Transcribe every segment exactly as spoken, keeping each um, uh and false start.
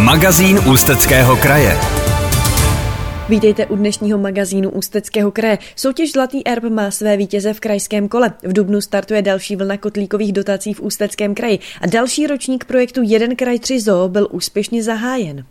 Magazín Ústeckého kraje. Vítejte u dnešního magazínu Ústeckého kraje. Soutěž Zlatý erb má své vítěze v krajském kole. V dubnu startuje další vlna kotlíkových dotací v Ústeckém kraji a další ročník projektu Jeden kraj, tři zoo byl úspěšně zahájen.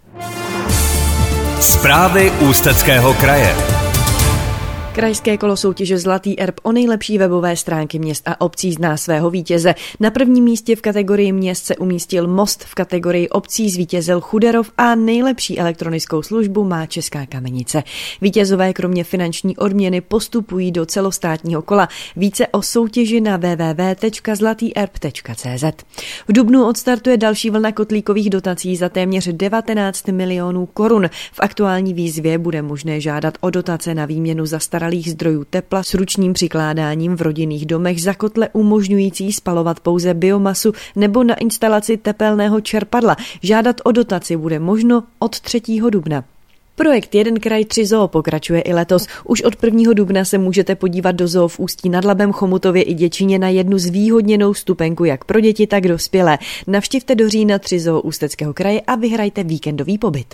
Zprávy Ústeckého kraje. Krajské kolo soutěže Zlatý erb o nejlepší webové stránky měst a obcí zná svého vítěze. Na prvním místě v kategorii měst se umístil Most, v kategorii obcí zvítězil Chuderov a nejlepší elektronickou službu má Česká Kamenice. Vítězové kromě finanční odměny postupují do celostátního kola. Více o soutěži na w w w tečka zlatý erb tečka c z. V dubnu odstartuje další vlna kotlíkových dotací za téměř devatenáct milionů korun. V aktuální výzvě bude možné žádat o dotace na výměnu zastaralých zdrojů tepla s ručním přikládáním v rodinných domech za kotle umožňující spalovat pouze biomasu nebo na instalaci tepelného čerpadla. Žádat o dotaci bude možno od třetího dubna. Projekt Jeden kraj, tři zoo pokračuje i letos. Už od prvního dubna se můžete podívat do zoo v Ústí nad Labem, Chomutově i Děčíně na jednu zvýhodněnou vstupenku jak pro děti, tak dospělé. Navštivte do října tři zoo Ústeckého kraje a vyhrajte víkendový pobyt.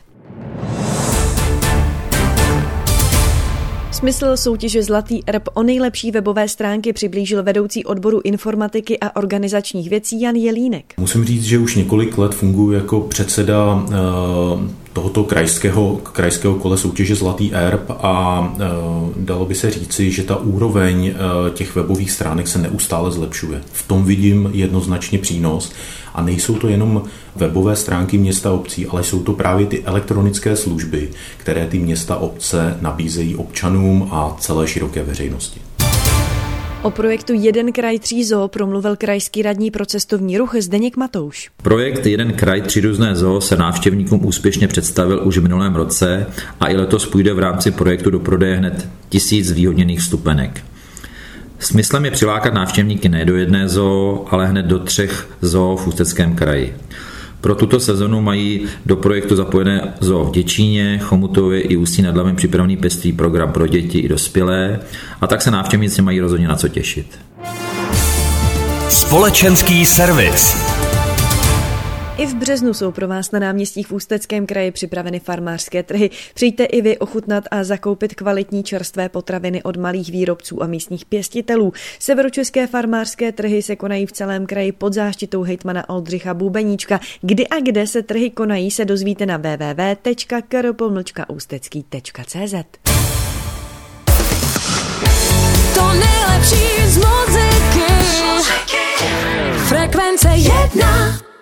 Smysl soutěže Zlatý erb o nejlepší webové stránky přiblížil vedoucí odboru informatiky a organizačních věcí Jan Jelínek. Musím říct, že už několik let funguji jako předseda tohoto krajského, krajského kole soutěže Zlatý erb a dalo by se říci, že ta úroveň těch webových stránek se neustále zlepšuje. V tom vidím jednoznačně přínos a nejsou to jenom webové stránky města a obcí, ale jsou to právě ty elektronické služby, které ty města a obce nabízejí občanům a celé široké veřejnosti. O projektu Jeden kraj, tři zoo promluvil krajský radní pro cestovní ruch Zdeněk Matouš. Projekt Jeden kraj, tři různé zoo se návštěvníkům úspěšně představil už v minulém roce a i letos půjde v rámci projektu do prodeje hned tisíc zvýhodněných vstupenek. Smyslem je přilákat návštěvníky ne do jedné zoo, ale hned do třech zoo v Ústeckém kraji. Pro tuto sezonu mají do projektu zapojené zoo v Děčíně, Chomutově i Ústí nad Labem připravený pestrý program pro děti i dospělé a tak se návštěvníci mají rozhodně na co těšit. Společenský servis. I v březnu jsou pro vás na náměstích v Ústeckém kraji připraveny farmářské trhy. Přijďte i vy ochutnat a zakoupit kvalitní čerstvé potraviny od malých výrobců a místních pěstitelů. Severočeské farmářské trhy se konají v celém kraji pod záštitou hejtmana Oldřicha Bubeníčka. Kdy a kde se trhy konají, se dozvíte na w w w tečka k r pomlčka ústecký tečka c z. To nejlepší z muziky. Frekvence jedna.